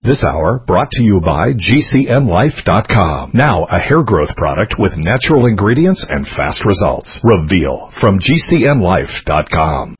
This hour brought to you by GCNLife.com. Now a hair growth product with natural ingredients and fast results. Reveal from GCNLife.com.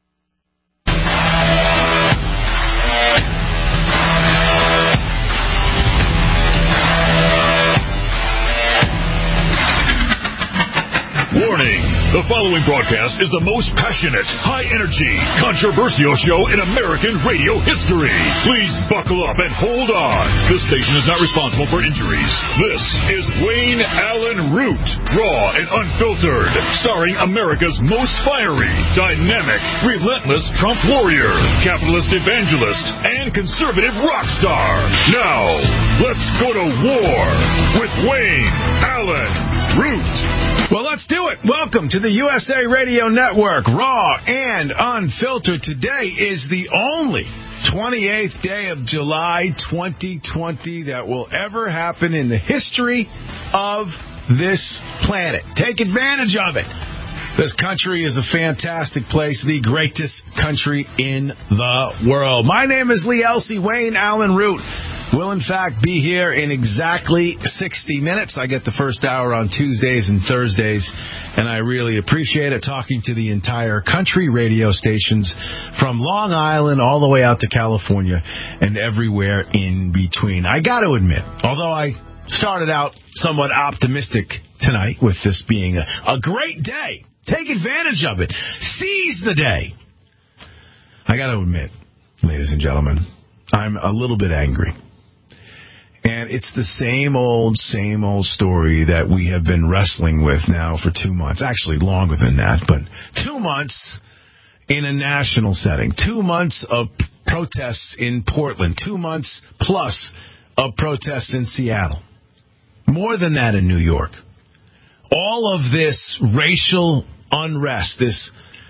Warning! The following broadcast is the most passionate, high-energy, controversial show in American radio history. Please buckle up and hold on. This station is not responsible for injuries. This is Wayne Allyn Root, raw and unfiltered, starring America's most fiery, dynamic, relentless Trump warrior, capitalist evangelist, and conservative rock star. Now, let's go to war with Wayne Allyn Root. Well, let's do it. Welcome to the USA Radio Network, raw and unfiltered. Today is the only 28th day of July 2020 that will ever happen in the history of this planet. Take advantage of it. This country is a fantastic place, the greatest country in the world. My name is Lee Elsey. Wayne Allyn Root will, in fact, be here in exactly 60 minutes. I get the first hour on Tuesdays and Thursdays, and I really appreciate it, talking to the entire country radio stations from Long Island all the way out to California and everywhere in between. I got to admit, although I started out somewhat optimistic tonight with this being a great day, take advantage of it, seize the day, I got to admit, ladies and gentlemen, I'm a little bit angry. And it's the same old story that we have been wrestling with now for 2 months. Actually, longer than that, but 2 months in a national setting. 2 months of protests in Portland. 2 months plus of protests in Seattle. More than that in New York. All of this racial unrest, this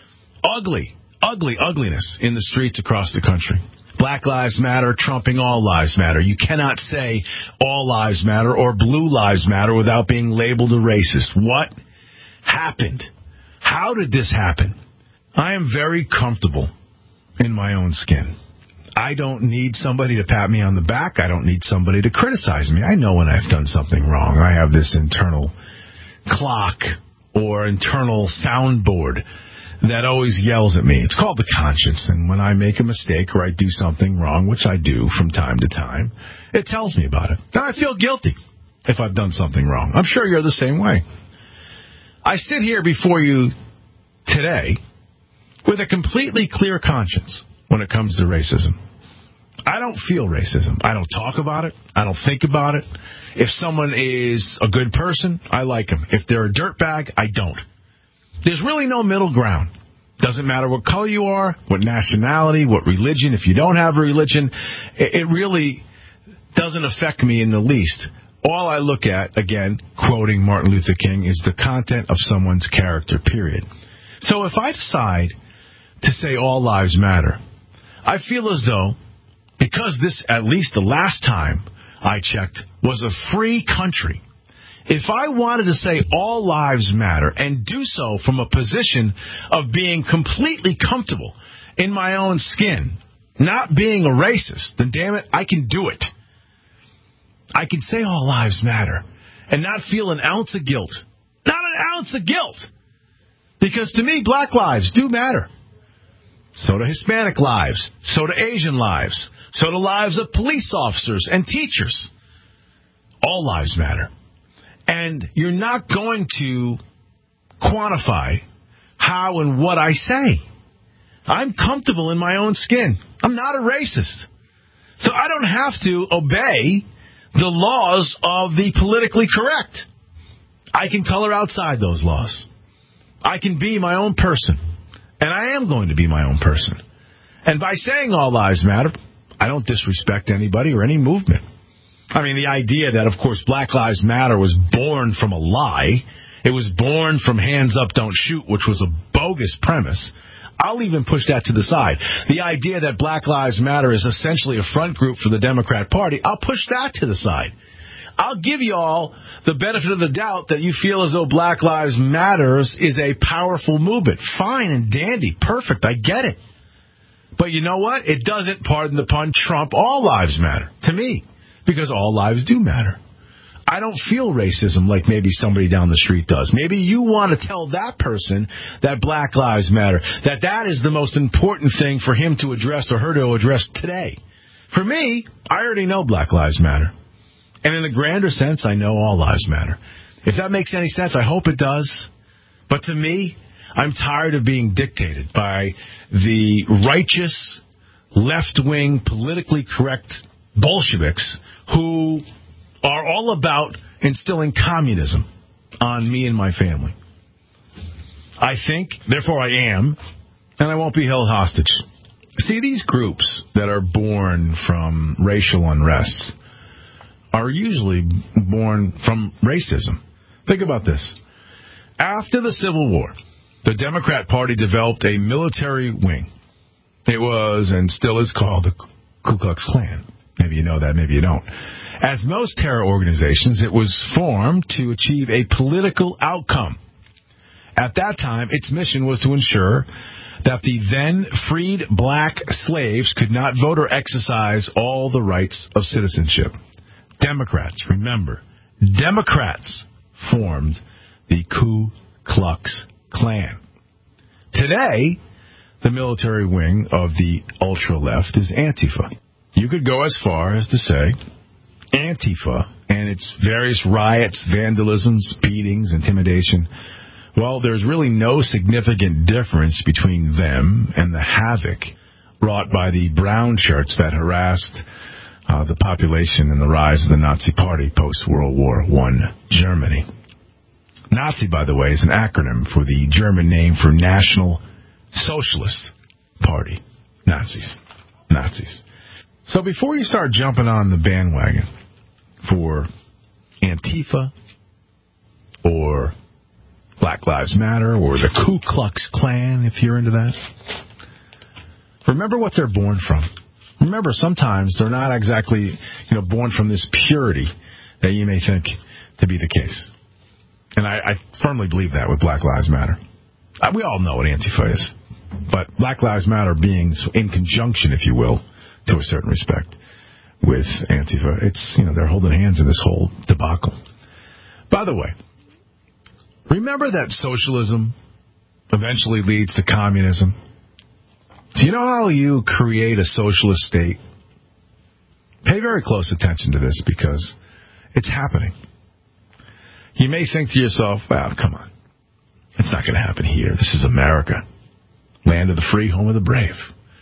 ugliness in the streets across the country. Black Lives Matter trumping all lives matter. You cannot say all lives matter or blue lives matter without being labeled a racist. What happened? How did this happen? I am very comfortable in my own skin. I don't need somebody to pat me on the back. I don't need somebody to criticize me. I know when I've done something wrong. I have this internal clock or internal soundboard that always yells at me. It's called the conscience, and when I make a mistake or I do something wrong, which I do from time to time, it tells me about it. And I feel guilty if I've done something wrong. I'm sure you're the same way. I sit here before you today with a completely clear conscience when it comes to racism. I don't feel racism. I don't talk about it. I don't think about it. If someone is a good person, I like them. If they're a dirtbag, I don't. There's really no middle ground. Doesn't matter what color you are, what nationality, what religion. If you don't have a religion, it really doesn't affect me in the least. All I look at, again, quoting Martin Luther King, is the content of someone's character, period. So if I decide to say all lives matter, I feel as though, because this, at least the last time I checked, was a free country, if I wanted to say all lives matter and do so from a position of being completely comfortable in my own skin, not being a racist, then damn it, I can do it. I can say all lives matter and not feel an ounce of guilt. Not an ounce of guilt. Because to me, black lives do matter. So do Hispanic lives. So do Asian lives. So do lives of police officers and teachers. All lives matter. And you're not going to quantify how and what I say. I'm comfortable in my own skin. I'm not a racist. So I don't have to obey the laws of the politically correct. I can color outside those laws. I can be my own person. And I am going to be my own person. And by saying all lives matter, I don't disrespect anybody or any movement. I mean, the idea that, of course, Black Lives Matter was born from a lie. It was born from Hands Up, Don't Shoot, which was a bogus premise. I'll even push that to the side. The idea that Black Lives Matter is essentially a front group for the Democrat Party, I'll push that to the side. I'll give you all the benefit of the doubt that you feel as though Black Lives Matter is a powerful movement. Fine and dandy. Perfect. I get it. But you know what? It doesn't, pardon the pun, trump all lives matter to me, because all lives do matter. I don't feel racism like maybe somebody down the street does. Maybe you want to tell that person that Black Lives Matter, that is the most important thing for him to address or her to address today. For me, I already know Black Lives Matter. And in a grander sense, I know all lives matter. If that makes any sense, I hope it does. But to me, I'm tired of being dictated by the righteous, left-wing, politically correct Bolsheviks who are all about instilling communism on me and my family. I think, therefore I am, and I won't be held hostage. See, these groups that are born from racial unrest are usually born from racism. Think about this. After the Civil War, the Democrat Party developed a military wing. It was and still is called the Ku Klux Klan. Maybe you know that, maybe you don't. As most terror organizations, it was formed to achieve a political outcome. At that time, its mission was to ensure that the then freed black slaves could not vote or exercise all the rights of citizenship. Democrats, remember, Democrats formed the Ku Klux Klan. Today, the military wing of the ultra-left is Antifa. You could go as far as to say Antifa and its various riots, vandalisms, beatings, intimidation, well, there's really no significant difference between them and the havoc wrought by the brown shirts that harassed the population and the rise of the Nazi Party post-World War I Germany. Nazi, by the way, is an acronym for the German name for National Socialist Party. Nazis. So before you start jumping on the bandwagon for Antifa or Black Lives Matter or the Ku Klux Klan, if you're into that, remember what they're born from. Remember, sometimes they're not exactly, born from this purity that you may think to be the case. And I firmly believe that with Black Lives Matter. We all know what Antifa is. But Black Lives Matter being in conjunction, if you will, to a certain respect, with Antifa, it's, they're holding hands in this whole debacle. By the way, remember that socialism eventually leads to communism? Do you know how you create a socialist state? Pay very close attention to this because it's happening. You may think to yourself, well, come on. It's not going to happen here. This is America. Land of the free, home of the brave.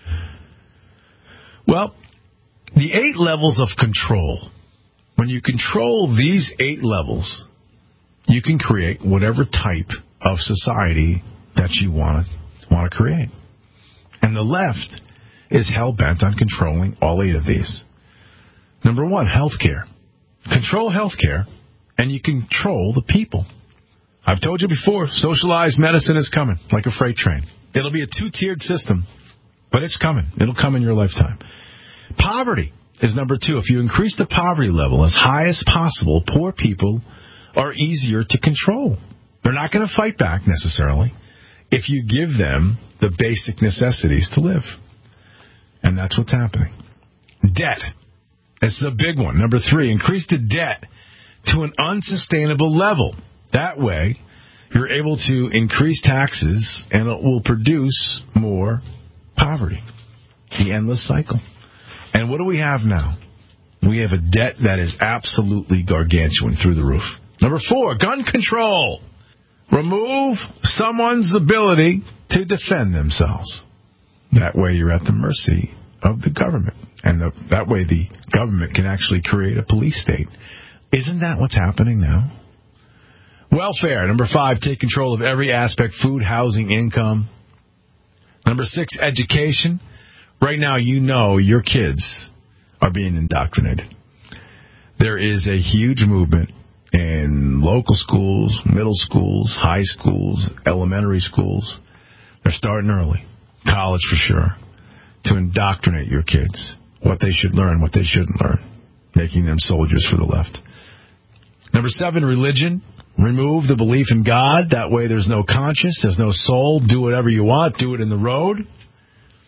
Well, the 8 levels of control. When you control these 8 levels, you can create whatever type of society that you want to create. And the left is hell-bent on controlling all 8 of these. Number 1, healthcare. Control healthcare, and you control the people. I've told you before, socialized medicine is coming, like a freight train. It'll be a 2-tiered system, but it's coming. It'll come in your lifetime. Poverty is number 2. If you increase the poverty level as high as possible, poor people are easier to control. They're not going to fight back necessarily if you give them the basic necessities to live. And that's what's happening. Debt. This is a big one. Number 3, increase the debt to an unsustainable level. That way, you're able to increase taxes and it will produce more poverty. The endless cycle. And what do we have now? We have a debt that is absolutely gargantuan through the roof. Number 4, gun control. Remove someone's ability to defend themselves. That way you're at the mercy of the government. And that way the government can actually create a police state. Isn't that what's happening now? Welfare. Number 5, take control of every aspect, food, housing, income. Number 6, education. Right now, your kids are being indoctrinated. There is a huge movement in local schools, middle schools, high schools, elementary schools. They're starting early, college for sure, to indoctrinate your kids, what they should learn, what they shouldn't learn, making them soldiers for the left. Number 7, religion. Remove the belief in God. That way there's no conscience, there's no soul. Do whatever you want. Do it in the road.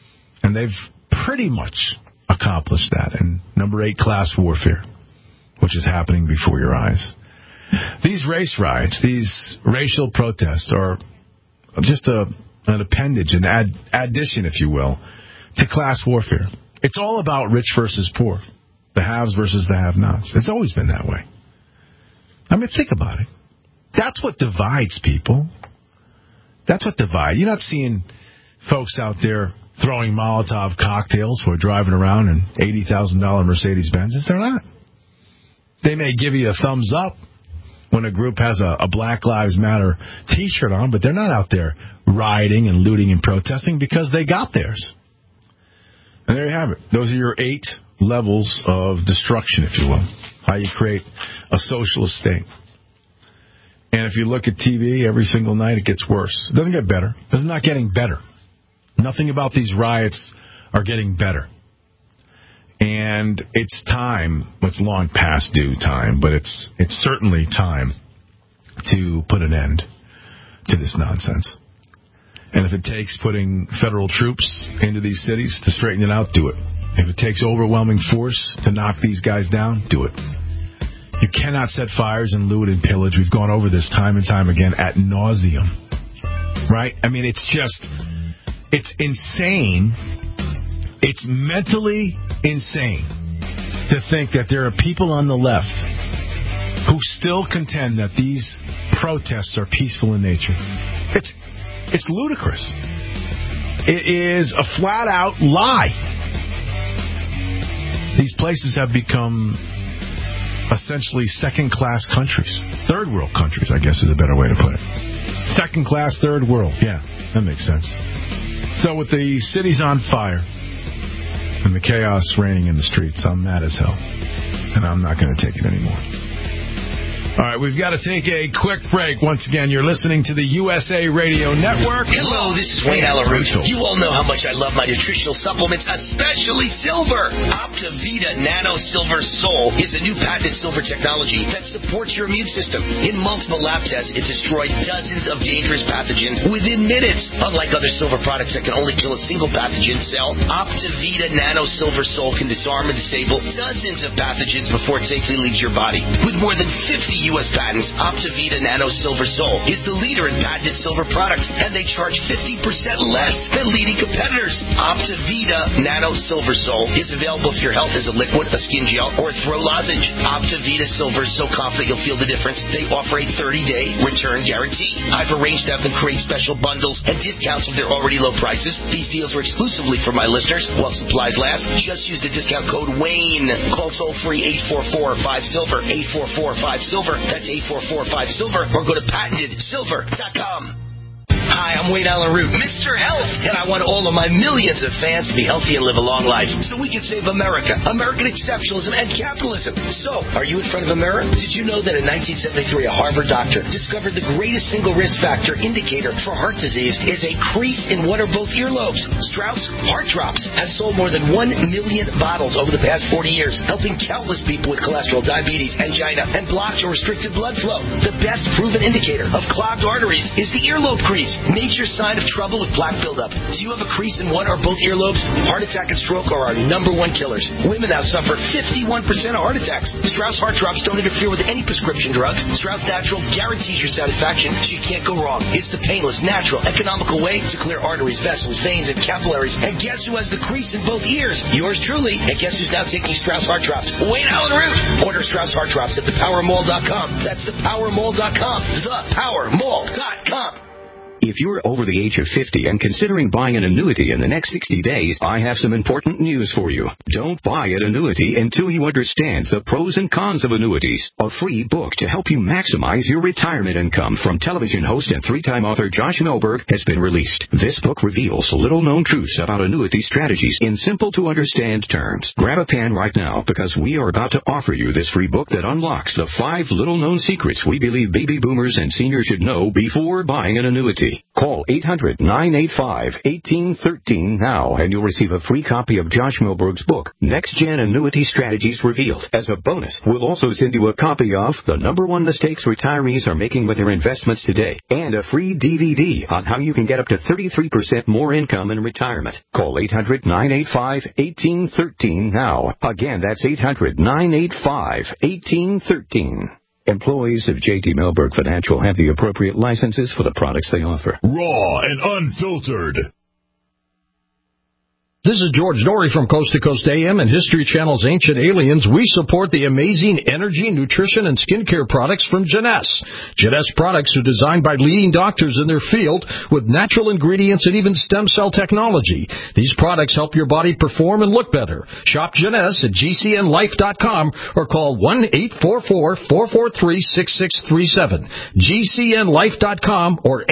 And they've pretty much accomplished that. And number 8, class warfare, which is happening before your eyes. These race riots, these racial protests are just an appendage, an addition, if you will, to class warfare. It's all about rich versus poor, the haves versus the have-nots. It's always been that way. I mean, think about it. That's what divides people. That's what divides. You're not seeing folks out there throwing Molotov cocktails who are driving around in $80,000 Mercedes-Benzes. They're not. They may give you a thumbs up when a group has a Black Lives Matter T-shirt on, but they're not out there rioting and looting and protesting because they got theirs. And there you have it. Those are your 8 levels of destruction, if you will. How you create a socialist state. And if you look at TV every single night, it gets worse. It doesn't get better. It's not getting better. Nothing about these riots are getting better. And it's time, it's long past due time, but it's certainly time to put an end to this nonsense. And if it takes putting federal troops into these cities to straighten it out, do it. If it takes overwhelming force to knock these guys down, do it. You cannot set fires and loot and pillage. We've gone over this time and time again ad nauseum. Right? I mean, it's insane. It's mentally insane to think that there are people on the left who still contend that these protests are peaceful in nature. It's ludicrous. It is a flat-out lie. These places have become essentially second-class countries. Third-world countries, I guess, is a better way to put it. Second-class, third world. Yeah, that makes sense. So with the cities on fire and the chaos reigning in the streets, I'm mad as hell. And I'm not going to take it anymore. All right, we've got to take a quick break. Once again, you're listening to the USA Radio Network. Hello, this is Wayne Allyn Root. You all know how much I love my nutritional supplements, especially silver. Optivita Nano Silver Sol is a new patented silver technology that supports your immune system. In multiple lab tests, it destroyed dozens of dangerous pathogens within minutes. Unlike other silver products that can only kill a single pathogen cell, Optivita Nano Silver Sol can disarm and disable dozens of pathogens before it safely leaves your body. With more than 50 U.S. patents, Optivita Nano Silver Sol is the leader in patented silver products, and they charge 50% less than leading competitors. Optivita Nano Silver Sol is available for your health as a liquid, a skin gel, or a throw lozenge. Optivita Silver is so confident you'll feel the difference, they offer a 30-day return guarantee. I've arranged to have them create special bundles and discounts of their already low prices. These deals are exclusively for my listeners while supplies last. Just use the discount code WAYNE. Call toll-free 844-5SILVER, 844-5SILVER. That's 844-5SILVER, or go to patentedsilver.com. Hi, I'm Wayne Allyn Root, Mr. Health, and I want all of my millions of fans to be healthy and live a long life so we can save America, American exceptionalism, and capitalism. So, are you in front of a mirror? Did you know that in 1973 a Harvard doctor discovered the greatest single risk factor indicator for heart disease is a crease in one or both earlobes? Strauss Heart Drops has sold more than 1 million bottles over the past 40 years, helping countless people with cholesterol, diabetes, angina, and blocked or restricted blood flow. The best proven indicator of clogged arteries is the earlobe crease. Nature's sign of trouble with plaque buildup. Do you have a crease in one or both earlobes? Heart attack and stroke are our #1 killers. Women now suffer 51% of heart attacks. Strauss Heart Drops don't interfere with any prescription drugs. Strauss Naturals guarantees your satisfaction, so you can't go wrong. It's the painless, natural, economical way to clear arteries, vessels, veins, and capillaries. And guess who has the crease in both ears? Yours truly. And guess who's now taking Strauss Heart Drops? Wayne Allyn Root. Order Strauss Heart Drops at thepowermall.com. That's thepowermall.com. Thepowermall.com. If you're over the age of 50 and considering buying an annuity in the next 60 days, I have some important news for you. Don't buy an annuity until you understand the pros and cons of annuities. A free book to help you maximize your retirement income from television host and 3-time author Josh Melberg has been released. This book reveals little-known truths about annuity strategies in simple-to-understand terms. Grab a pen right now because we are about to offer you this free book that unlocks the 5 little-known secrets we believe baby boomers and seniors should know before buying an annuity. annuity. Call 800-985-1813 now, and you'll receive a free copy of Josh Milberg's book, Next Gen Annuity Strategies Revealed. As a bonus, we'll also send you a copy of The #1 Mistakes Retirees Are Making with Their Investments Today, and a free DVD on how you can get up to 33% more income in retirement. Call 800-985-1813 now. Again, that's 800-985-1813. Employees of J.D. Milberg Financial have the appropriate licenses for the products they offer. Raw and unfiltered. This is George Norrie from Coast to Coast AM and History Channel's Ancient Aliens. We support the amazing energy, nutrition, and skincare products from Jeunesse. Jeunesse products are designed by leading doctors in their field with natural ingredients and even stem cell technology. These products help your body perform and look better. Shop Jeunesse at GCNlife.com or call 1-844-443-6637. GCNlife.com or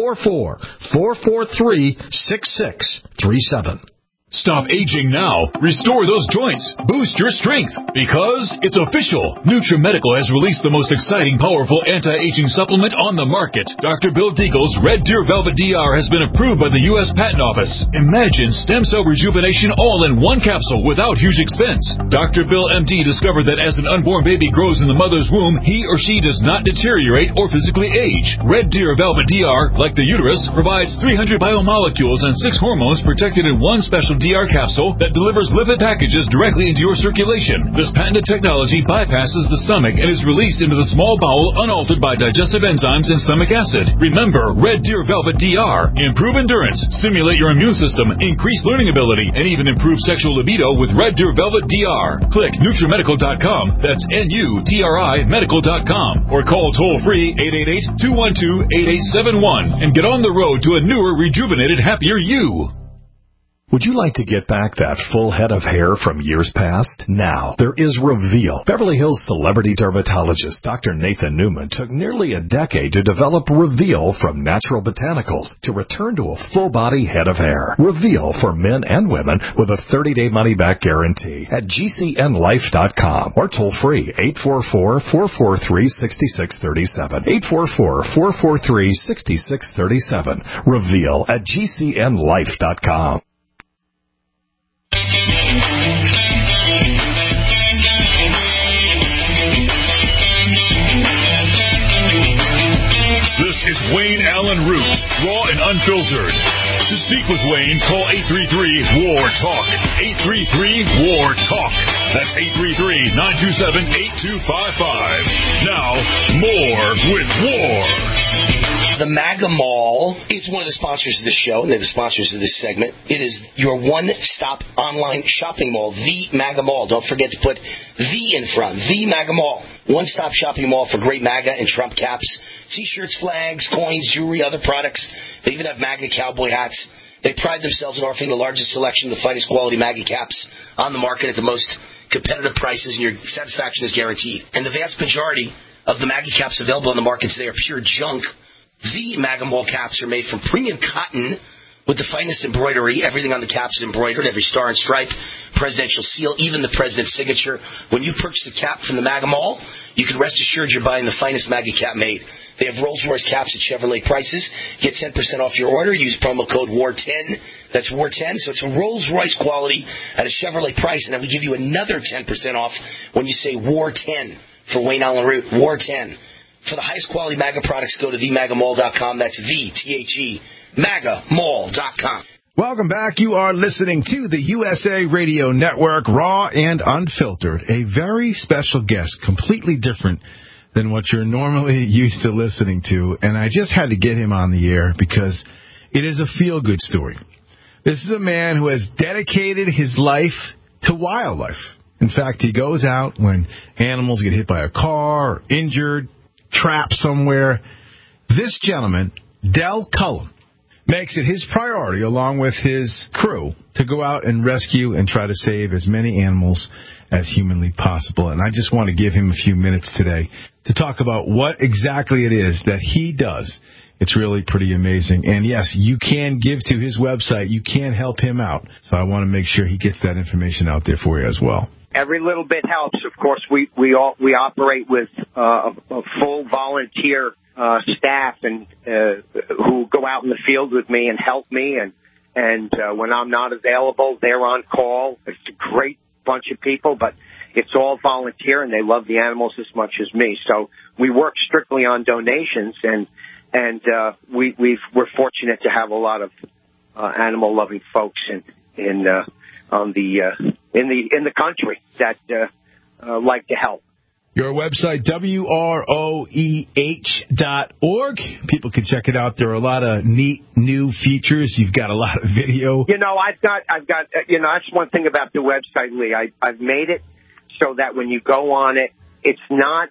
844-443-6637. Stop aging now. Restore those joints. Boost your strength. Because it's official. NutriMedical has released the most exciting, powerful anti-aging supplement on the market. Dr. Bill Deagle's Red Deer Velvet DR has been approved by the U.S. Patent Office. Imagine stem cell rejuvenation all in one capsule without huge expense. Dr. Bill MD discovered that as an unborn baby grows in the mother's womb, he or she does not deteriorate or physically age. Red Deer Velvet DR, like the uterus, provides 300 biomolecules and 6 hormones protected in one special DR capsule that delivers lipid packages directly into your circulation. This patented technology bypasses the stomach and is released into the small bowel unaltered by digestive enzymes and stomach acid. Remember, Red Deer Velvet DR. Improve endurance, stimulate your immune system, increase learning ability, and even improve sexual libido with Red Deer Velvet DR. Click NutriMedical.com, that's NUTRI Medical.com, or call toll-free 888-212-8871 and get on the road to a newer, rejuvenated, happier you. Would you like to get back that full head of hair from years past? Now, there is Reveal. Beverly Hills celebrity dermatologist Dr. Nathan Newman took nearly a decade to develop Reveal from natural botanicals to return to a full-body head of hair. Reveal for men and women with a 30-day money-back guarantee at GCNlife.com or toll-free 844-443-6637. 844-443-6637. Reveal at GCNlife.com. This is Wayne Allen Root, raw and unfiltered. To speak with Wayne, call 833-WAR-TALK. 833-WAR-TALK. That's 833-927-8255. Now, more with War. The MAGA Mall is one of the sponsors of this show, and they're the sponsors of this segment. It is your one-stop online shopping mall, the MAGA Mall. Don't forget to put the in front, the MAGA Mall. One-stop shopping mall for great MAGA and Trump caps, T-shirts, flags, coins, jewelry, other products. They even have MAGA cowboy hats. They pride themselves in offering the largest selection of the finest quality MAGA caps on the market at the most competitive prices, and your satisfaction is guaranteed. And the vast majority of the MAGA caps available on the market today are pure junk. The MAGA Mall caps are made from premium cotton with the finest embroidery. Everything on the caps is embroidered, every star and stripe, presidential seal, even the president's signature. When you purchase a cap from the MAGA Mall, you can rest assured you're buying the finest MAGA cap made. They have Rolls-Royce caps at Chevrolet prices. Get 10% off your order. Use promo code WAR10. That's WAR10. So it's a Rolls-Royce quality at a Chevrolet price. And then we give you another 10% off when you say WAR10 for Wayne Allen Root. WAR10. For the highest quality MAGA products, go to TheMAGAMall.com. That's the, MAGAMall.com. Welcome back. You are listening to the USA Radio Network, Raw and Unfiltered. A very special guest, completely different than what you're normally used to listening to. And I just had to get him on the air because it is a feel-good story. This is a man who has dedicated his life to wildlife. In fact, he goes out when animals get hit by a car or injured, trapped somewhere. This gentleman, Del Cullum, makes it his priority, along with his crew, to go out and rescue and try to save as many animals as humanly possible. And I just want to give him a few minutes today to talk about what exactly it is that he does. It's really pretty amazing. And, yes, you can give to his website. You can help him out. So I want to make sure he gets that information out there for you as well. Every little bit helps. Of course, we operate with a full volunteer staff and who go out in the field with me and help me, and when I'm not available, they're on call. It's a great bunch of people, but it's all volunteer, and they love the animals as much as me. So we work strictly on donations, and we're fortunate to have a lot of animal-loving folks in the country that like to help. Your website, WROEH.org. People can check it out. There are a lot of neat new features. You've got a lot of video. I've got. That's one thing about the website, Lee. I've made it so that when you go on it, it's not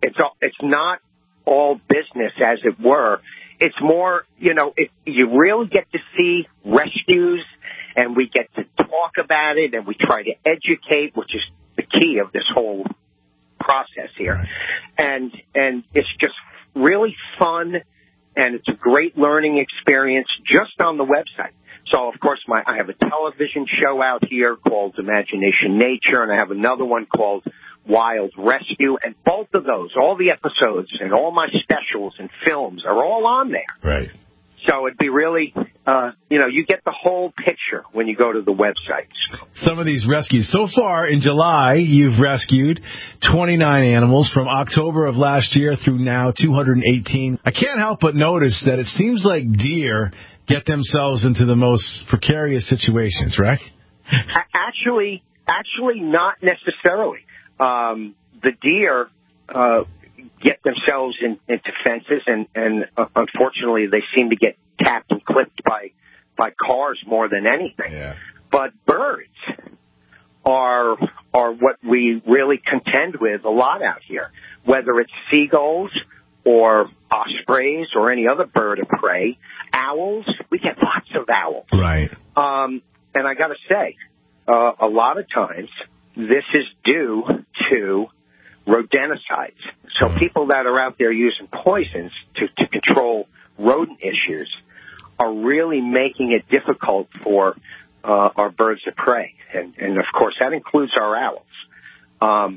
all business, as it were. It's more, you really get to see rescues, and we get to talk about it, and we try to educate, which is the key of this whole process here. And it's just really fun, and it's a great learning experience just on the website. So, of course, I have a television show out here called Imagination Nature, and I have another one called Wild Rescue, and both of those, all the episodes and all my specials and films are all on there. Right. So it'd be really, you get the whole picture when you go to the website. Some of these rescues. So far, in July, you've rescued 29 animals from October of last year through now, 218. I can't help but notice that it seems like deer get themselves into the most precarious situations, right? Actually, not necessarily. The deer get themselves into fences, and unfortunately, they seem to get tapped and clipped by cars more than anything. Yeah. But birds are what we really contend with a lot out here, whether it's seagulls or ospreys or any other bird of prey. Owls, we get lots of owls. Right. And I got to say, a lot of times this is due to rodenticides. So people that are out there using poisons to control rodent issues are really making it difficult for our birds of prey, and of course that includes our owls.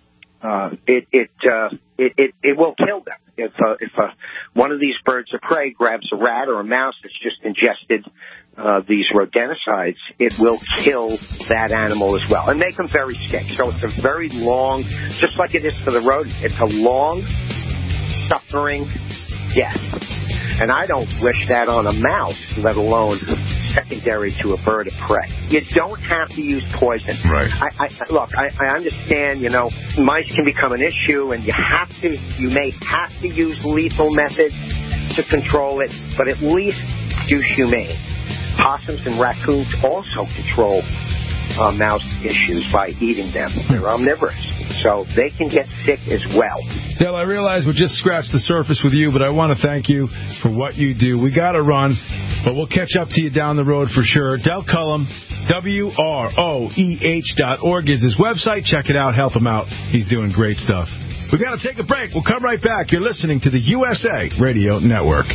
It will kill them if one of these birds of prey grabs a rat or a mouse that's just ingested these rodenticides. It will kill that animal as well and make them very sick. So it's a very long, just like it is for the rodent, it's a long, suffering death. And I don't wish that on a mouse, let alone secondary to a bird of prey. You don't have to use poison. Right. I understand, mice can become an issue, and you may have to use lethal methods to control it, but at least do humane. Possums and raccoons also control mouse issues by eating them. They're omnivorous, so they can get sick as well. Dale, I realize we just scratched the surface with you, but I want to thank you for what you do. We got to run, but we'll catch up to you down the road for sure. Del Cullum, WROEH.org is his website. Check it out. Help him out. He's doing great stuff. We got to take a break. We'll come right back. You're listening to the USA Radio Network.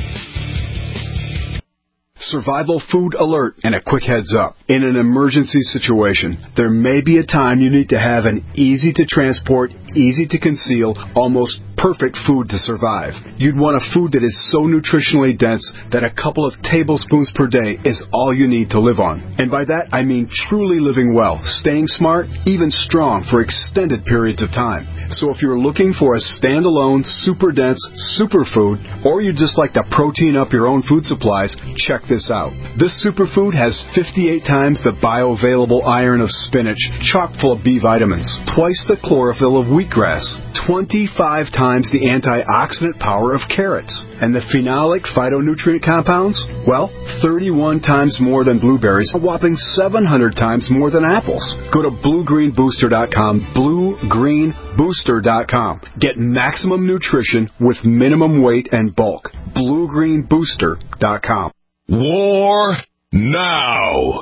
Survival food alert and a quick heads up. In an emergency situation, there may be a time you need to have an easy to transport, easy to conceal, almost perfect food to survive. You'd want a food that is so nutritionally dense that a couple of tablespoons per day is all you need to live on. And by that, I mean truly living well, staying smart, even strong for extended periods of time. So if you're looking for a standalone, super dense superfood, or you just like to protein up your own food supplies, check this out. This superfood has 58 times the bioavailable iron of spinach, chock full of B vitamins, twice the chlorophyll of wheatgrass, 25 times the antioxidant power of carrots, and the phenolic phytonutrient compounds, well, 31 times more than blueberries, a whopping 700 times more than apples. Go to bluegreenbooster.com, bluegreenbooster.com. Get maximum nutrition with minimum weight and bulk. bluegreenbooster.com. War now.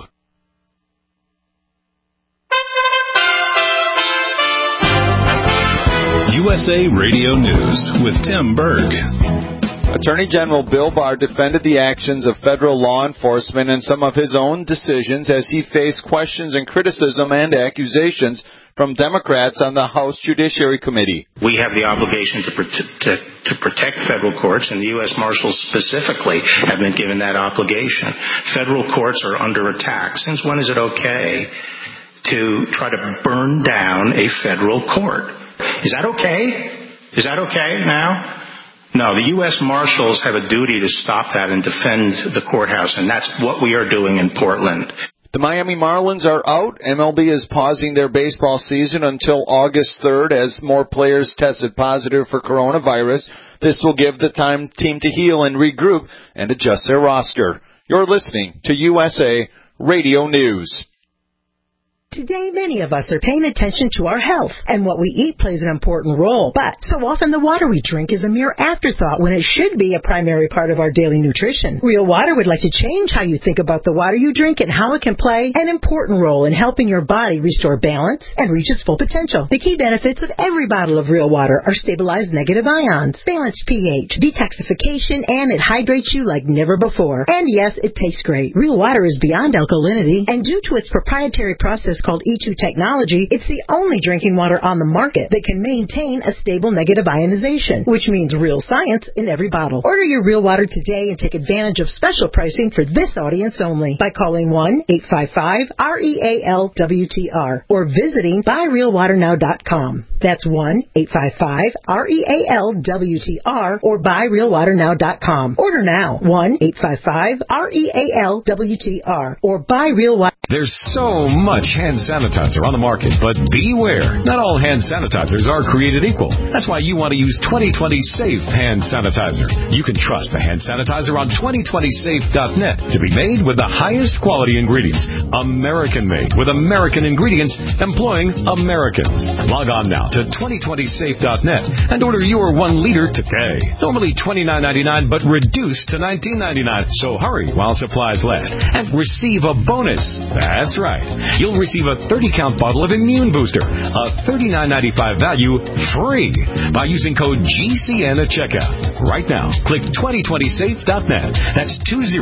USA Radio News with Tim Berg. Attorney General Bill Barr defended the actions of federal law enforcement and some of his own decisions as he faced questions and criticism and accusations from Democrats on the House Judiciary Committee. We have the obligation to protect federal courts, and the U.S. Marshals specifically have been given that obligation. Federal courts are under attack. Since when is it okay to try to burn down a federal court? Is that okay? Is that okay now? No, the U.S. Marshals have a duty to stop that and defend the courthouse, and that's what we are doing in Portland. The Miami Marlins are out. MLB is pausing their baseball season until August 3rd as more players tested positive for coronavirus. This will give the team to heal and regroup and adjust their roster. You're listening to USA Radio News. Today, many of us are paying attention to our health, and what we eat plays an important role. But so often the water we drink is a mere afterthought when it should be a primary part of our daily nutrition. Real Water would like to change how you think about the water you drink and how it can play an important role in helping your body restore balance and reach its full potential. The key benefits of every bottle of Real Water are stabilized negative ions, balanced pH, detoxification, and it hydrates you like never before. And yes, it tastes great. Real Water is beyond alkalinity, and due to its proprietary process called E2 technology, it's the only drinking water on the market that can maintain a stable negative ionization, which means real science in every bottle. Order your Real Water today and take advantage of special pricing for this audience only by calling 1-855-REAL-WTR or visiting buyrealwaternow.com. That's 1-855-REAL-WTR or buyrealwaternow.com. Order now. 1-855-REAL-WTR or buyrealwater. There's so much hand sanitizer on the market, but beware. Not all hand sanitizers are created equal. That's why you want to use 2020 Safe Hand Sanitizer. You can trust the hand sanitizer on 2020safe.net to be made with the highest quality ingredients. American-made with American ingredients employing Americans. Log on now to 2020safe.net and order your 1 liter today. Normally $29.99, but reduced to $19.99. So hurry while supplies last and receive a bonus. That's right. You'll receive a 30-count bottle of Immune Booster, a $39.95 value, free by using code GCN at checkout. Right now, click 2020safe.net. That's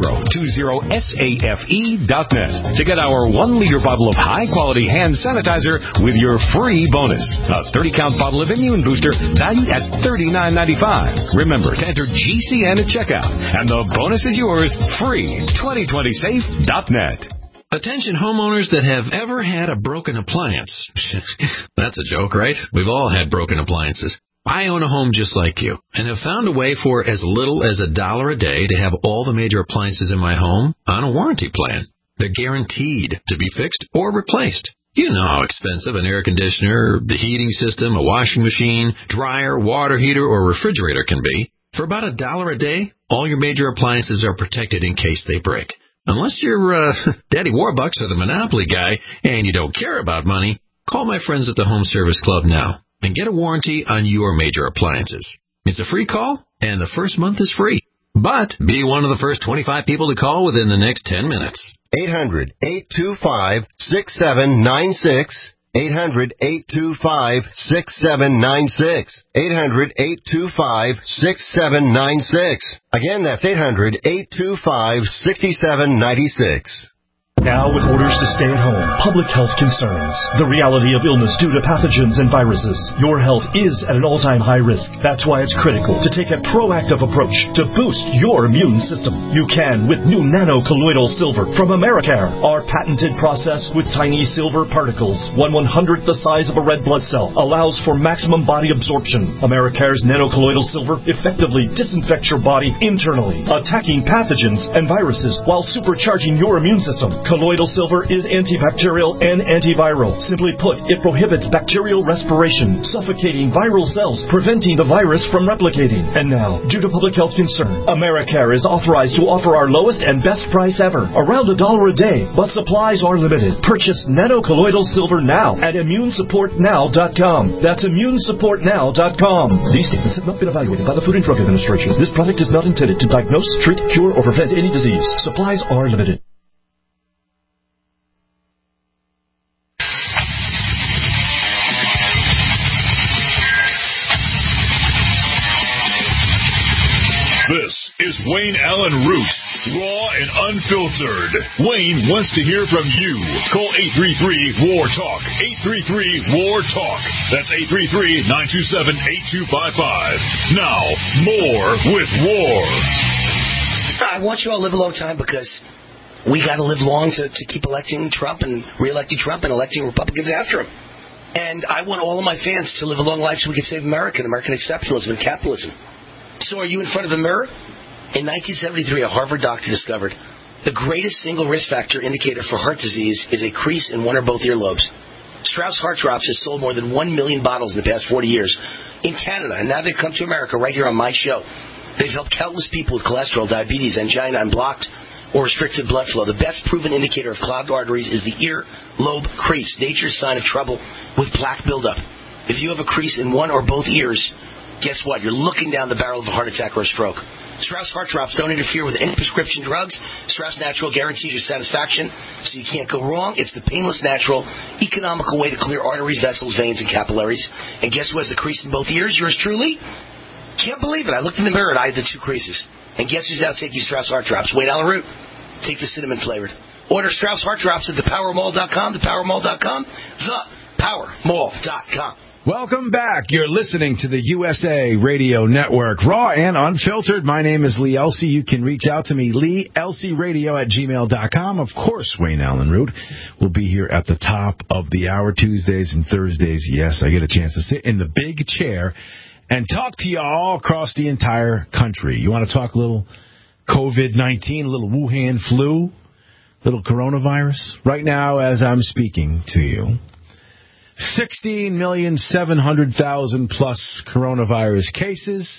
2020safe.net to get our 1 liter bottle of high-quality hand sanitizer with your free bonus. A 30-count bottle of Immune Booster valued at $39.95. Remember to enter GCN at checkout, and the bonus is yours, free. 2020safe.net. Attention homeowners that have ever had a broken appliance. That's a joke, right? We've all had broken appliances. I own a home just like you and have found a way for as little as $1 a day to have all the major appliances in my home on a warranty plan. They're guaranteed to be fixed or replaced. You know how expensive an air conditioner, the heating system, a washing machine, dryer, water heater, or refrigerator can be. For about $1 a day, all your major appliances are protected in case they break. Unless you're Daddy Warbucks or the Monopoly guy and you don't care about money, call my friends at the Home Service Club now and get a warranty on your major appliances. It's a free call, and the first month is free. But be one of the first 25 people to call within the next 10 minutes. 800-825-6796. 800-825-6796. 800-825-6796. Again, that's 800-825-6796. Now, with orders to stay at home, public health concerns, the reality of illness due to pathogens and viruses, your health is at an all-time high risk. That's why it's critical to take a proactive approach to boost your immune system. You can with new nano-colloidal silver from Americare. Our patented process with tiny silver particles, 1/100th the size of a red blood cell, allows for maximum body absorption. Americare's nano-colloidal silver effectively disinfects your body internally, attacking pathogens and viruses while supercharging your immune system. Colloidal silver is antibacterial and antiviral. Simply put, it prohibits bacterial respiration, suffocating viral cells, preventing the virus from replicating. And now, due to public health concern, Americare is authorized to offer our lowest and best price ever, around $1 a day, but supplies are limited. Purchase nano-colloidal silver now at ImmuneSupportNow.com. That's ImmuneSupportNow.com. These statements have not been evaluated by the Food and Drug Administration. This product is not intended to diagnose, treat, cure, or prevent any disease. Supplies are limited. This is Wayne Allen Root, raw and unfiltered. Wayne wants to hear from you. Call 833-WAR-TALK. 833-WAR-TALK. That's 833-927-8255. Now, more with War. I want you all to live a long time because we got to live long to keep electing Trump and re-electing Trump and electing Republicans after him. And I want all of my fans to live a long life so we can save America and American exceptionalism and capitalism. So are you in front of a mirror? In 1973, a Harvard doctor discovered the greatest single risk factor indicator for heart disease is a crease in one or both earlobes. Strauss Heart Drops has sold more than 1 million bottles in the past 40 years in Canada, and now they've come to America right here on my show. They've helped countless people with cholesterol, diabetes, angina, and blocked or restricted blood flow. The best proven indicator of clogged arteries is the earlobe crease, nature's sign of trouble with plaque buildup. If you have a crease in one or both ears, guess what? You're looking down the barrel of a heart attack or a stroke. Strauss Heart Drops don't interfere with any prescription drugs. Strauss Natural guarantees your satisfaction, so you can't go wrong. It's the painless, natural, economical way to clear arteries, vessels, veins, and capillaries. And guess who has the crease in both ears? Yours truly? Can't believe it. I looked in the mirror and I had the two creases. And guess who's now taking Strauss Heart Drops? Wayne Allen Root. Take the cinnamon flavored. Order Strauss Heart Drops at thepowermall.com, thepowermall.com, thepowermall.com. Welcome back. You're listening to the USA Radio Network, raw and unfiltered. My name is Lee Elsey. You can reach out to me, LeeElseyRadio@gmail.com. Of course, Wayne Allen Root will be here at the top of the hour, Tuesdays and Thursdays. Yes, I get a chance to sit in the big chair and talk to you all across the entire country. You want to talk a little COVID-19, a little Wuhan flu, a little coronavirus? Right now, as I'm speaking to you, 16,700,000 plus coronavirus cases,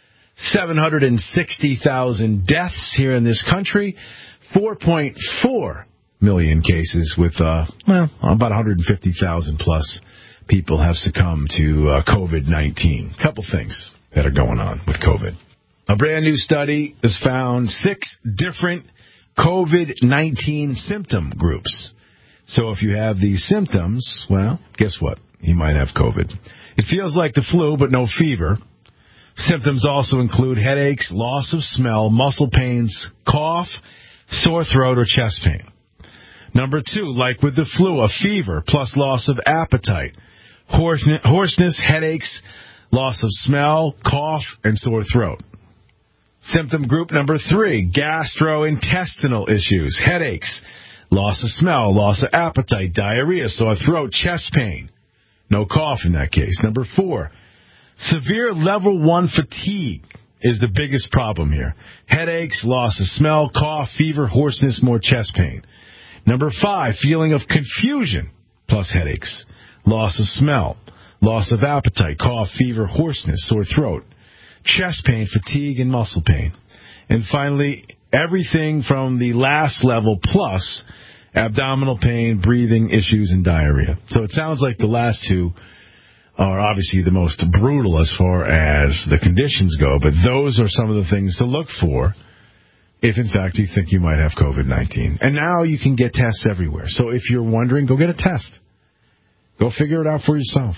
760,000 deaths here in this country, 4.4 million cases with, about 150,000 plus people have succumbed to COVID-19. A couple things that are going on with COVID. A brand new study has found 6 different COVID-19 symptom groups. So if you have these symptoms, well, guess what? You might have COVID. It feels like the flu, but no fever. Symptoms also include headaches, loss of smell, muscle pains, cough, sore throat, or chest pain. Number 2, like with the flu, a fever plus loss of appetite, hoarseness, headaches, loss of smell, cough, and sore throat. Symptom group number 3, gastrointestinal issues, headaches, loss of smell, loss of appetite, diarrhea, sore throat, chest pain. No cough in that case. Number 4, severe level 1 fatigue is the biggest problem here. Headaches, loss of smell, cough, fever, hoarseness, more chest pain. Number 5, feeling of confusion plus headaches, loss of smell, loss of appetite, cough, fever, hoarseness, sore throat, chest pain, fatigue, and muscle pain. And finally, everything from the last level plus abdominal pain, breathing issues, and diarrhea. So it sounds like the last 2 are obviously the most brutal as far as the conditions go, but those are some of the things to look for if, in fact, you think you might have COVID-19. And now you can get tests everywhere. So if you're wondering, go get a test. Go figure it out for yourself.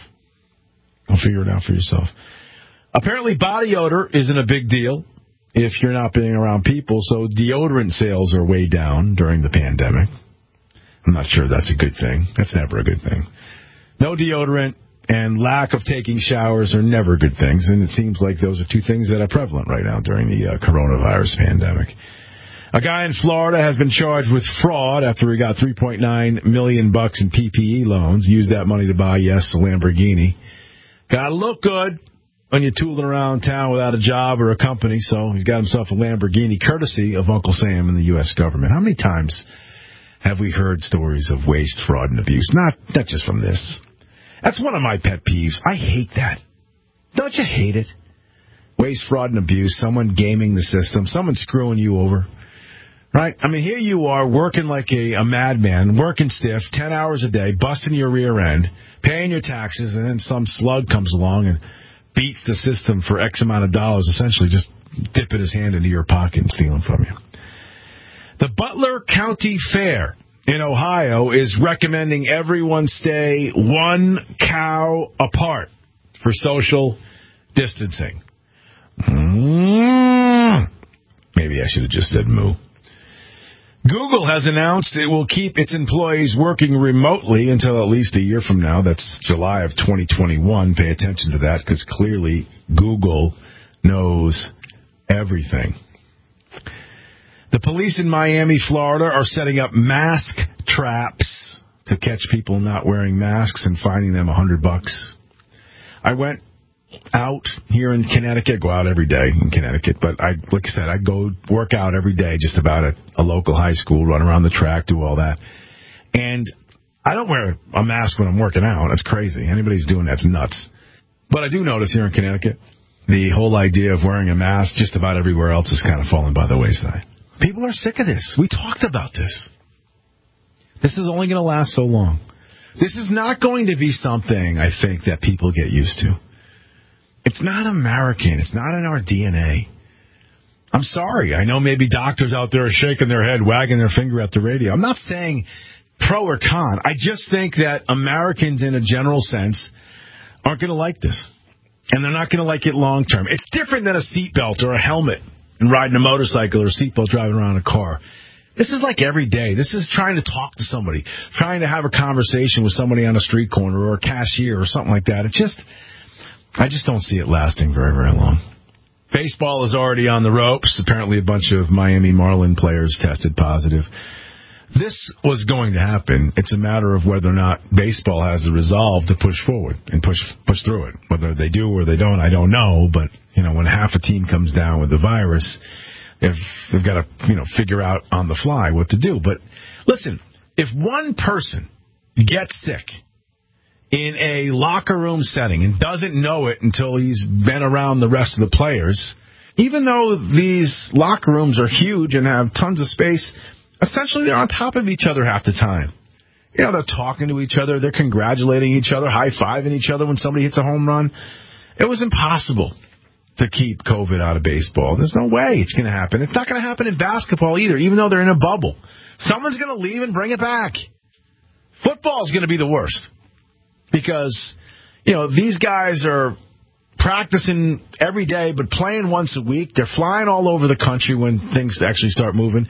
Apparently, body odor isn't a big deal if you're not being around people, so deodorant sales are way down during the pandemic. I'm not sure that's a good thing. That's never a good thing. No deodorant and lack of taking showers are never good things, and it seems like those are 2 things that are prevalent right now during the coronavirus pandemic. A guy in Florida has been charged with fraud after he got $3.9 million in PPE loans, used that money to buy, yes, a Lamborghini. Gotta look good when you're tooling around town without a job or a company, so he's got himself a Lamborghini, courtesy of Uncle Sam and the U.S. government. How many times have we heard stories of waste, fraud, and abuse? Not just from this. That's one of my pet peeves. I hate that. Don't you hate it? Waste, fraud, and abuse, someone gaming the system, someone screwing you over. Right? I mean, here you are working like a madman, working stiff, 10 hours a day, busting your rear end, paying your taxes, and then some slug comes along and beats the system for X amount of dollars, essentially just dipping his hand into your pocket and stealing from you. The Butler County Fair in Ohio is recommending everyone stay 1 cow apart for social distancing. Maybe I should have just said moo. Google has announced it will keep its employees working remotely until at least a year from now. That's July of 2021. Pay attention to that because clearly Google knows everything. The police in Miami, Florida are setting up mask traps to catch people not wearing masks and fining them $100. I went out here in Connecticut, go out every day in Connecticut, but like I said, I go work out every day just about at a local high school, run around the track, do all that. And I don't wear a mask when I'm working out. That's crazy. Anybody's doing that's nuts. But I do notice here in Connecticut, the whole idea of wearing a mask just about everywhere else is kind of falling by the wayside. People are sick of this. We talked about this. This is only going to last so long. This is not going to be something, I think, that people get used to. It's not American. It's not in our DNA. I'm sorry. I know maybe doctors out there are shaking their head, wagging their finger at the radio. I'm not saying pro or con. I just think that Americans, in a general sense, aren't going to like this. And they're not going to like it long term. It's different than a seatbelt or a helmet and riding a motorcycle or a seatbelt driving around a car. This is like every day. This is trying to talk to somebody, trying to have a conversation with somebody on a street corner or a cashier or something like that. I just don't see it lasting very, very long. Baseball is already on the ropes. Apparently a bunch of Miami Marlin players tested positive. This was going to happen. It's a matter of whether or not baseball has the resolve to push forward and push through it. Whether they do or they don't, I don't know. But, when half a team comes down with the virus, they've got to, figure out on the fly what to do. But listen, if one person gets sick in a locker room setting and doesn't know it until he's been around the rest of the players, even though these locker rooms are huge and have tons of space, essentially they're on top of each other half the time. They're talking to each other, they're congratulating each other, high-fiving each other when somebody hits a home run. It was impossible to keep COVID out of baseball. There's no way it's going to happen. It's not going to happen in basketball either, even though they're in a bubble. Someone's going to leave and bring it back. Football is going to be the worst. Because, these guys are practicing every day but playing once a week. They're flying all over the country when things actually start moving.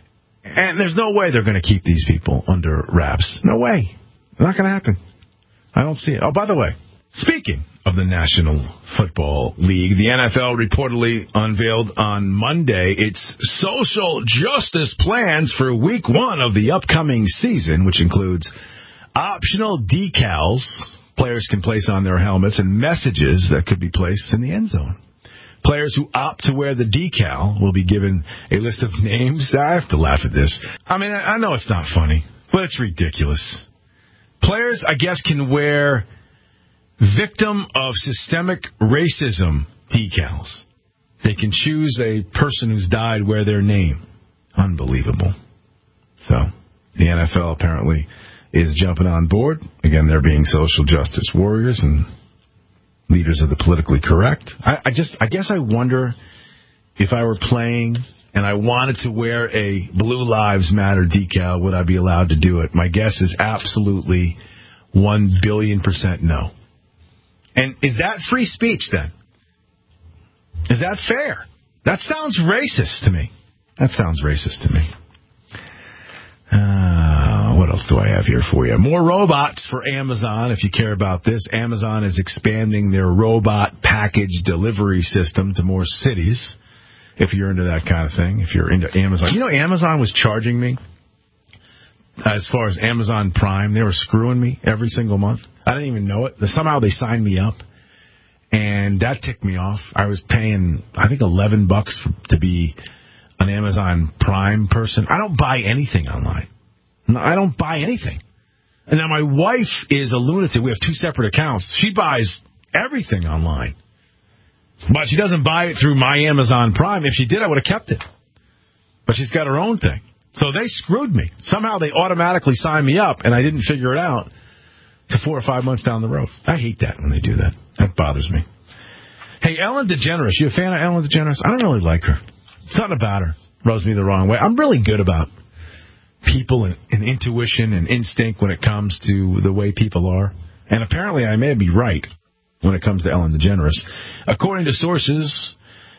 And there's no way they're going to keep these people under wraps. No way. Not going to happen. I don't see it. Oh, by the way, speaking of the National Football League, the NFL reportedly unveiled on Monday its social justice plans for Week 1 of the upcoming season, which includes optional decals players can place on their helmets and messages that could be placed in the end zone. Players who opt to wear the decal will be given a list of names. I have to laugh at this. I mean, I know it's not funny, but it's ridiculous. Players, I guess, can wear victim of systemic racism decals. They can choose a person who's died, wear their name. Unbelievable. So, the NFL apparently is jumping on board. Again, they're being social justice warriors and leaders of the politically correct. I guess I wonder if I were playing and I wanted to wear a Blue Lives Matter decal, would I be allowed to do it? My guess is absolutely 1 billion% no. And is that free speech then? Is that fair? That sounds racist to me. What else do I have here for you? More robots for Amazon, if you care about this. Amazon is expanding their robot package delivery system to more cities, if you're into that kind of thing, if you're into Amazon. Amazon was charging me, as far as Amazon Prime, they were screwing me every single month. I didn't even know it. Somehow they signed me up, and that ticked me off. I was paying, I think, $11 to be an Amazon Prime person. I don't buy anything online. I don't buy anything. And now my wife is a lunatic. We have 2 separate accounts. She buys everything online. But she doesn't buy it through my Amazon Prime. If she did, I would have kept it. But she's got her own thing. So they screwed me. Somehow they automatically signed me up, and I didn't figure it out to 4 or 5 months down the road. I hate that when they do that. That bothers me. Hey, Ellen DeGeneres. You a fan of Ellen DeGeneres? I don't really like her. Something about her rubs me the wrong way. I'm really good about people and intuition and instinct when it comes to the way people are. And apparently I may be right when it comes to Ellen DeGeneres. According to sources,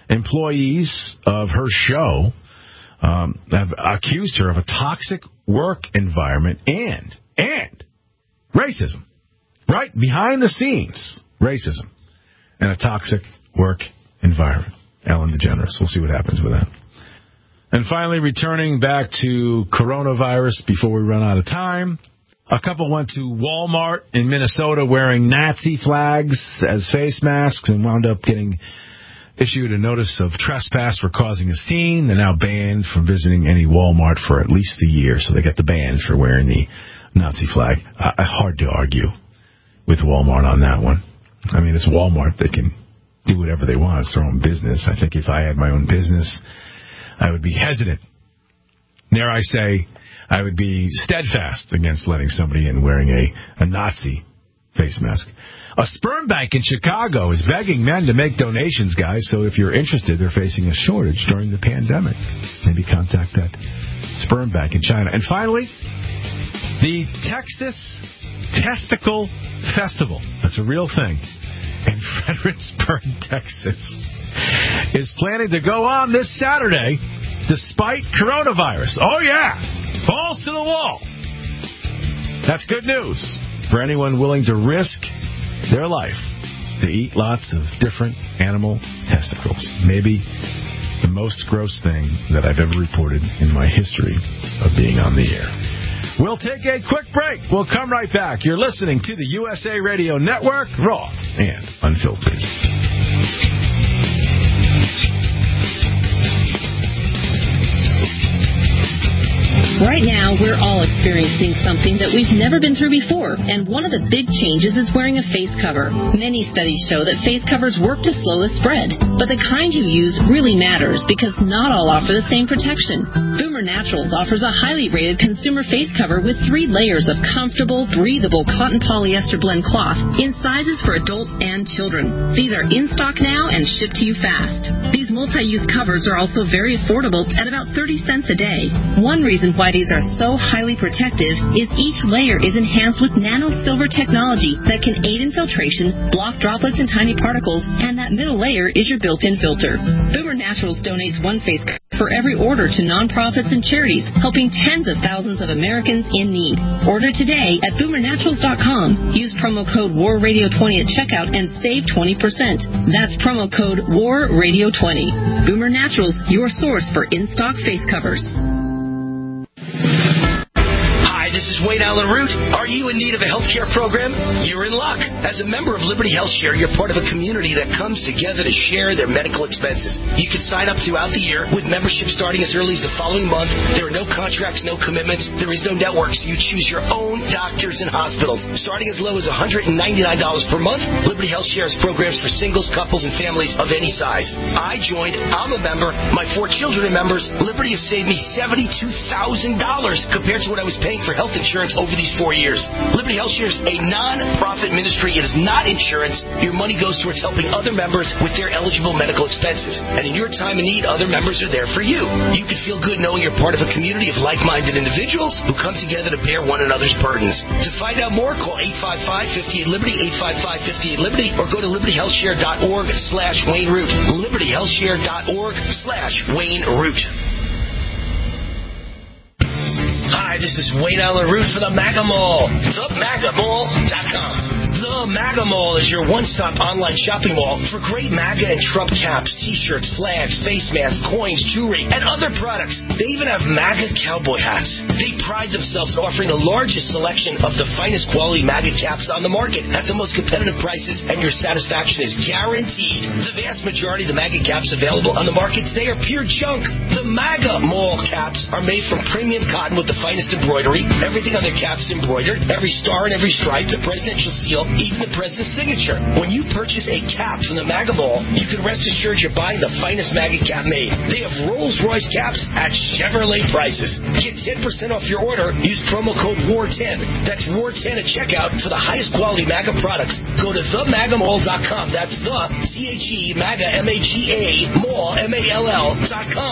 employees of her show have accused her of a toxic work environment and racism. Right behind the scenes, racism and a toxic work environment. Ellen DeGeneres. We'll see what happens with that. And finally, returning back to coronavirus before we run out of time, a couple went to Walmart in Minnesota wearing Nazi flags as face masks and wound up getting issued a notice of trespass for causing a scene. They're now banned from visiting any Walmart for at least a year, so they got the ban for wearing the Nazi flag. Hard to argue with Walmart on that one. I mean, it's Walmart. They can do whatever they want. It's their own business. I think if I had my own business, I would be hesitant. Dare I say, I would be steadfast against letting somebody in wearing a Nazi face mask. A sperm bank in Chicago is begging men to make donations, guys. So if you're interested, they're facing a shortage during the pandemic. Maybe contact that sperm bank in China. And finally, the Texas Testicle Festival. That's a real thing. In Fredericksburg, Texas, is planning to go on this Saturday despite coronavirus. Oh, yeah. Balls to the wall. That's good news for anyone willing to risk their life to eat lots of different animal testicles. Maybe the most gross thing that I've ever reported in my history of being on the air. We'll take a quick break. We'll come right back. You're listening to the USA Radio Network, Raw and Unfiltered. Right now, we're all experiencing something that we've never been through before, and one of the big changes is wearing a face cover. Many studies show that face covers work to slow the spread, but the kind you use really matters because not all offer the same protection. Boomer Naturals offers a highly rated consumer face cover with 3 layers of comfortable, breathable cotton polyester blend cloth in sizes for adults and children. These are in stock now and shipped to you fast. These multi-use covers are also very affordable at about 30 cents a day. One reason why these are so highly protective is each layer is enhanced with nano silver technology that can aid in filtration, block droplets and tiny particles, and that middle layer is your built-in filter. Boomer Naturals donates one face cover for every order to nonprofits and charities, helping tens of thousands of Americans in need. Order today at boomernaturals.com. Use promo code WARRadio20 at checkout and save 20%. That's promo code WARRadio20. Boomer Naturals, your source for in-stock face covers. Hi, this is Wayne Allen Root. Are you in need of a healthcare program? You're in luck. As a member of Liberty Health Share, you're part of a community that comes together to share their medical expenses. You can sign up throughout the year with membership starting as early as the following month. There are no contracts, no commitments. There is no network, so you choose your own doctors and hospitals. Starting as low as $199 per month, Liberty Health Share has programs for singles, couples, and families of any size. I joined. I'm a member. My 4 children are members. Liberty has saved me $72,000 compared to what I was paying for health insurance over these 4 years. Liberty Health Share is a non-profit ministry. It is not insurance. Your money goes towards helping other members with their eligible medical expenses. And in your time of need, other members are there for you. You can feel good knowing you're part of a community of like-minded individuals who come together to bear one another's burdens. To find out more, call 855-58-LIBERTY, 855-58-LIBERTY, or go to libertyhealthshare.org/Wayne Root. libertyhealthshare.org/Wayne Root. Hi, this is Wayne Allen Root for the MAGA Mall. TheMAGAMall.com. The MAGA Mall is your one-stop online shopping mall for great MAGA and Trump caps, T-shirts, flags, face masks, coins, jewelry, and other products. They even have MAGA cowboy hats. They pride themselves in offering the largest selection of the finest quality MAGA caps on the market at the most competitive prices, and your satisfaction is guaranteed. The vast majority of the MAGA caps available on the market today are pure junk. The MAGA Mall caps are made from premium cotton with the finest embroidery. Everything on their caps is embroidered. Every star and every stripe, the presidential seal, even the president's signature. When you purchase a cap from the MAGA Mall, you can rest assured you're buying the finest MAGA cap made. They have Rolls-Royce caps at Chevrolet prices. Get 10% off your order. Use promo code WAR10. That's WAR10 at checkout for the highest quality MAGA products. Go to TheMAGAMall.com. That's the THE MAGA MAGA Mall MALL.com.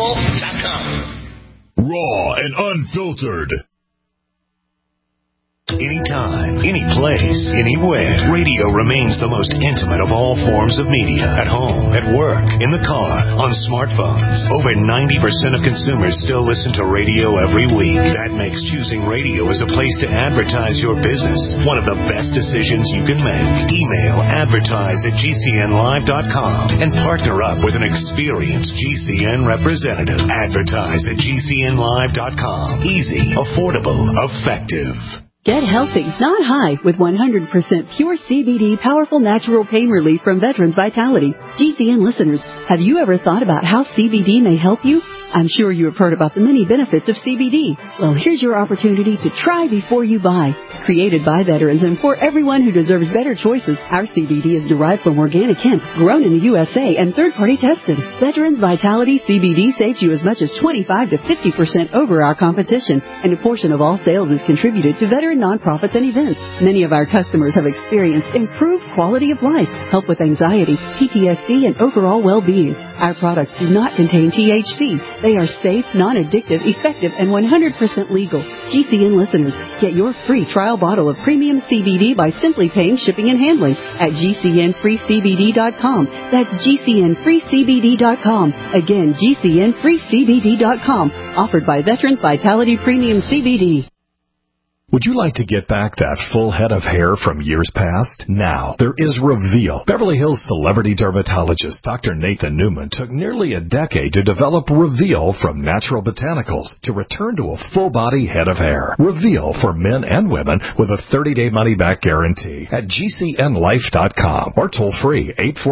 TheMAGAMall.com. Raw and unfiltered. anytime, any place, anywhere. Radio remains the most intimate of all forms of media. At home, at work, in the car, on smartphones. Over 90% of consumers still listen to radio every week. That makes choosing radio as a place to advertise your business one of the best decisions you can make. Email advertise@gcnlive.com and partner up with an experienced GCN representative. Advertise at gcnlive.com. Easy, affordable, effective. Get healthy, not high, with 100% pure CBD powerful natural pain relief from Veterans Vitality. GCN listeners, have you ever thought about how CBD may help you? I'm sure you have heard about the many benefits of CBD. Well, here's your opportunity to try before you buy. Created by veterans and for everyone who deserves better choices, our CBD is derived from organic hemp, grown in the USA, and third-party tested. Veterans Vitality CBD saves you as much as 25 to 50% over our competition, and a portion of all sales is contributed to veteran nonprofits and events. Many of our customers have experienced improved quality of life, help with anxiety, PTSD, and overall well-being. Our products do not contain THC. They are safe, non-addictive, effective, and 100% legal. GCN listeners, get your free trial bottle of premium CBD by simply paying shipping and handling at GCNFreeCBD.com. That's GCNFreeCBD.com. Again, GCNFreeCBD.com. Offered by Veterans Vitality Premium CBD. Would you like to get back that full head of hair from years past? Now, there is Reveal. Beverly Hills celebrity dermatologist Dr. Nathan Newman took nearly a decade to develop Reveal from natural botanicals to return to a full-body head of hair. Reveal for men and women with a 30-day money-back guarantee at GCNLife.com or toll-free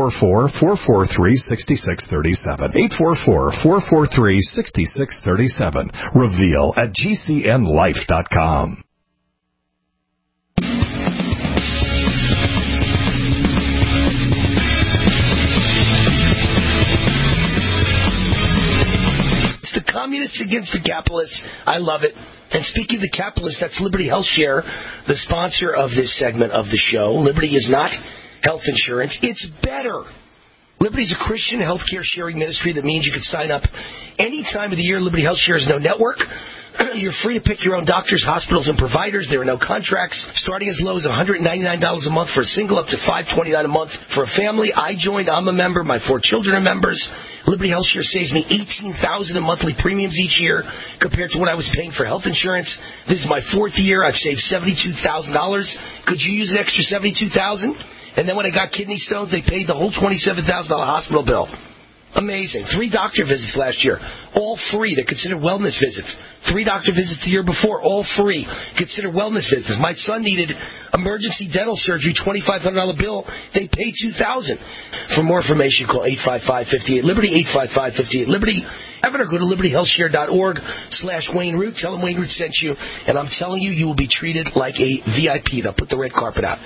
844-443-6637. 844-443-6637. Reveal at GCNLife.com. The communists against the capitalists. I love it. And speaking of the capitalists, that's Liberty Health Share, the sponsor of this segment of the show. Liberty is not health insurance. It's better. Liberty is a Christian healthcare sharing ministry. That means you can sign up any time of the year. Liberty Health Share is no network. You're free to pick your own doctors, hospitals, and providers. There are no contracts. Starting as low as $199 a month for a single, up to $529 a month for a family. I joined. I'm a member. My 4 children are members. Liberty Health Share saves me $18,000 in monthly premiums each year compared to what I was paying for health insurance. This is my 4th year. I've saved $72,000. Could you use an extra $72,000? And then when I got kidney stones, they paid the whole $27,000 hospital bill. Amazing. 3 doctor visits last year, all free. They're considered wellness visits. 3 doctor visits the year before, all free. Considered wellness visits. My son needed emergency dental surgery, $2,500 bill. They paid $2,000. For more information, call 855-58-LIBERTY, 855-58-LIBERTY. Ever go to libertyhealthshare.org/Wayne Root. Tell them Wayne Root sent you, and I'm telling you, you will be treated like a VIP. They'll put the red carpet out.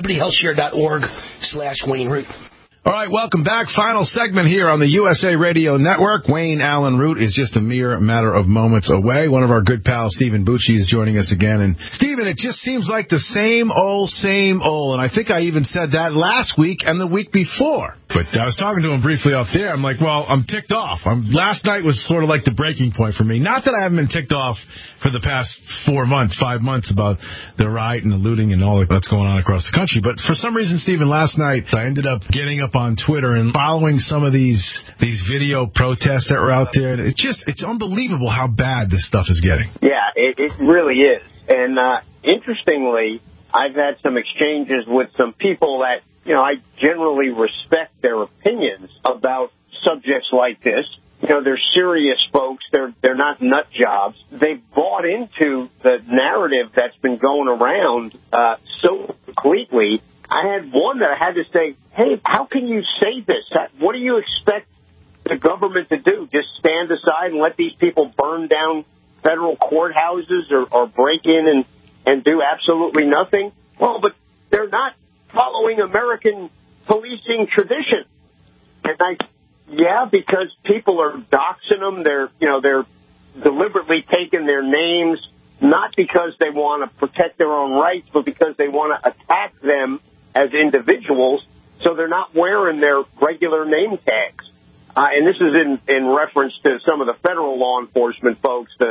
libertyhealthshare.org/Wayne Root. All right, welcome back. Final segment here on the USA Radio Network. Wayne Allen Root is just a mere matter of moments away. One of our good pals, Stephen Bucci, is joining us again. And, Stephen, it just seems like the same old, same old. And I think I even said that last week and the week before. But I was talking to him briefly off there. I'm like, well, I'm ticked off. Last night was sort of like the breaking point for me. Not that I haven't been ticked off for the past 5 months about the riot and the looting and all that's going on across the country. But for some reason, Stephen, last night I ended up getting up on Twitter and following some of these video protests that were out there. It's unbelievable how bad this stuff is getting. Yeah, it really is. And interestingly, I've had some exchanges with some people that, I generally respect their opinions about subjects like this. They're serious folks. They're not nut jobs. They've bought into the narrative that's been going around so completely. I had one that I had to say, hey, how can you say this? What do you expect the government to do? Just stand aside and let these people burn down federal courthouses or break in and do absolutely nothing? Well, but they're not following American policing tradition. And because people are doxing them. They're deliberately taking their names, not because they want to protect their own rights, but because they want to attack them as individuals, so they're not wearing their regular name tags. And this is in reference to some of the federal law enforcement folks, the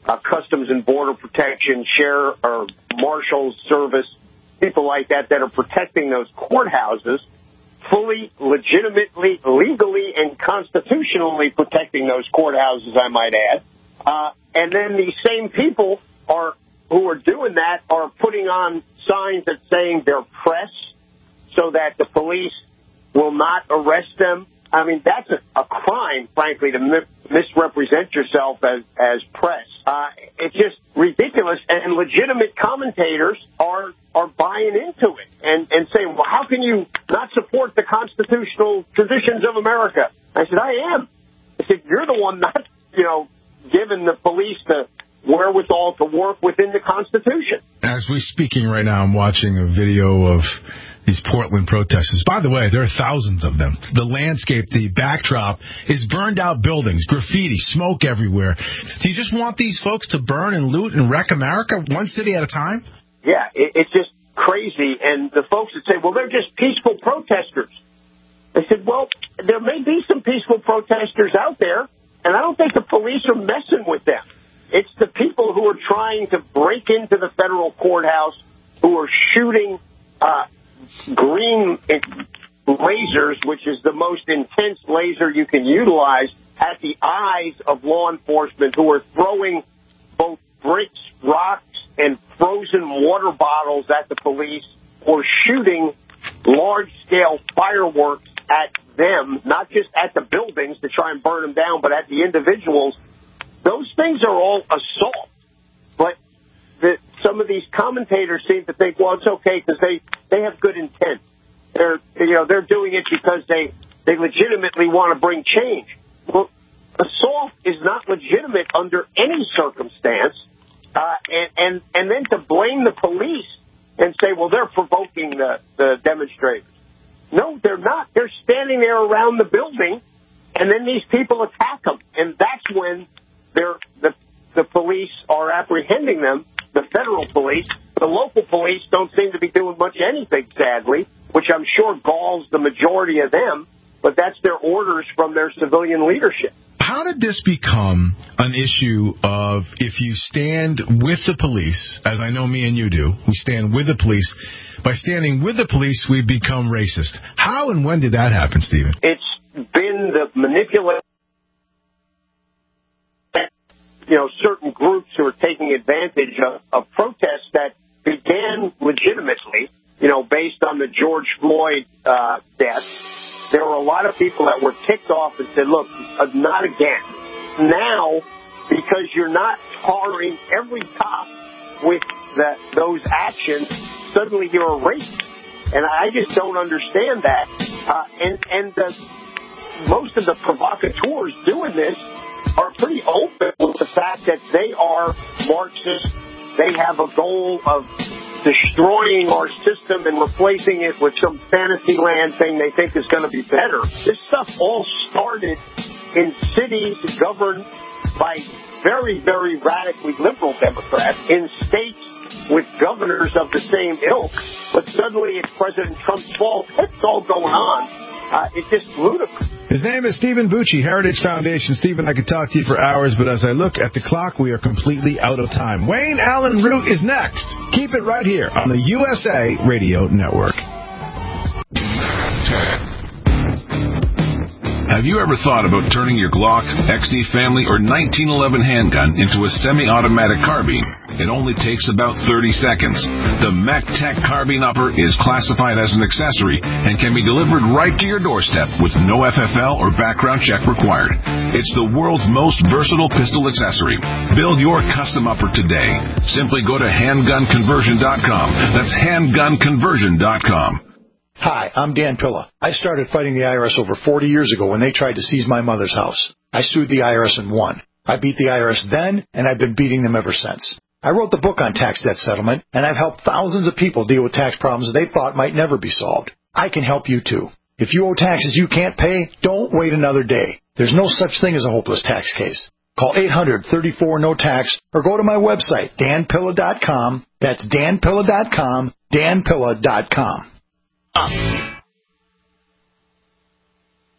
Customs and Border Protection, or Marshals Service, people like that are protecting those courthouses, fully, legitimately, legally, and constitutionally protecting those courthouses, I might add. And then these same people who are doing that are putting on signs that saying they're press so that the police will not arrest them. I mean, that's a crime, frankly, to misrepresent yourself as press. It's just ridiculous, and legitimate commentators are buying into it and saying, well, how can you not support the constitutional traditions of America? I said, I am. I said, you're the one not, giving the police the wherewithal to work within the Constitution. As we're speaking right now, I'm watching a video of these Portland protesters. By the way, there are thousands of them. The landscape, the backdrop is burned out buildings, graffiti, smoke everywhere. Do you just want these folks to burn and loot and wreck America one city at a time? Yeah, it's just crazy. And the folks that say, well, they're just peaceful protesters. I said, well, there may be some peaceful protesters out there, and I don't think the police are messing with them. It's the people who are trying to break into the federal courthouse, who are shooting green lasers, which is the most intense laser you can utilize, at the eyes of law enforcement, who are throwing both bricks, rocks, and frozen water bottles at the police, or shooting large-scale fireworks at them, not just at the buildings to try and burn them down, but at the individuals. Those things are all assault. But some of these commentators seem to think, well, it's okay because they have good intent. They're doing it because they legitimately want to bring change. Well, assault is not legitimate under any circumstance. And then to blame the police and say, well, they're provoking the demonstrators. No, they're not. They're standing there around the building, and then these people attack them. And that's when the police are apprehending them, the federal police. The local police don't seem to be doing much anything, sadly, which I'm sure galls the majority of them, but that's their orders from their civilian leadership. How did this become an issue of if you stand with the police, as I know me and you do, we stand with the police. By standing with the police, we become racist. How and when did that happen, Stephen? It's been the manipulation. Certain groups who are taking advantage of protests that began legitimately, based on the George Floyd death. There were a lot of people that were ticked off and said, look, not again. Now, because you're not tarring every cop with those actions, suddenly you're a racist. And I just don't understand that. Most of the provocateurs doing this are pretty open with the fact that they are Marxists. They have a goal of destroying our system and replacing it with some fantasy land thing they think is going to be better. This stuff all started in cities governed by very, very radically liberal Democrats, in states with governors of the same ilk, but suddenly it's President Trump's fault. It's all going on. It's just ludicrous. His name is Stephen Bucci, Heritage Foundation. Stephen, I could talk to you for hours, but as I look at the clock, we are completely out of time. Wayne Allyn Root is next. Keep it right here on the USA Radio Network. Have you ever thought about turning your Glock, XD Family, or 1911 handgun into a semi-automatic carbine? It only takes about 30 seconds. The MacTech Carbine Upper is classified as an accessory and can be delivered right to your doorstep with no FFL or background check required. It's the world's most versatile pistol accessory. Build your custom upper today. Simply go to handgunconversion.com. That's handgunconversion.com. Hi, I'm Dan Pilla. I started fighting the IRS over 40 years ago when they tried to seize my mother's house. I sued the IRS and won. I beat the IRS then, and I've been beating them ever since. I wrote the book on tax debt settlement, and I've helped thousands of people deal with tax problems they thought might never be solved. I can help you too. If you owe taxes you can't pay, don't wait another day. There's no such thing as a hopeless tax case. Call 800-34-NO-TAX or go to my website, danpilla.com. That's danpilla.com, danpilla.com.